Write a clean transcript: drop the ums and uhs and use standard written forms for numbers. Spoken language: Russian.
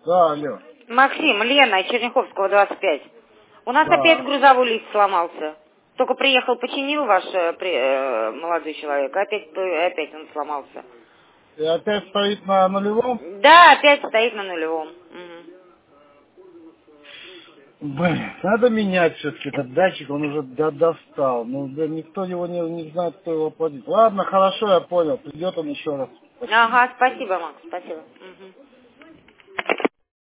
Да, алло. Максим, Лена, Черняховского, 25. У нас опять Да. грузовой лист сломался. Только приехал, починил ваш молодой человек, опять он сломался. И опять стоит на нулевом? Да, опять стоит на нулевом. Мгм. Блин, надо менять все-таки этот датчик, он уже достал. Ну, да, никто его не знает, кто его платит. Ладно, хорошо, я понял. Придет он еще раз. Спасибо. Ага, спасибо, Макс, спасибо. Мгм.